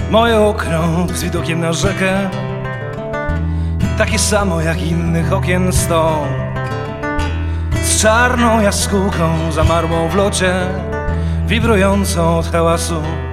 Moje okno z widokiem na rzekę, takie samo jak innych okien 100, z czarną jaskółką zamarłą w locie, wibrującą od hałasu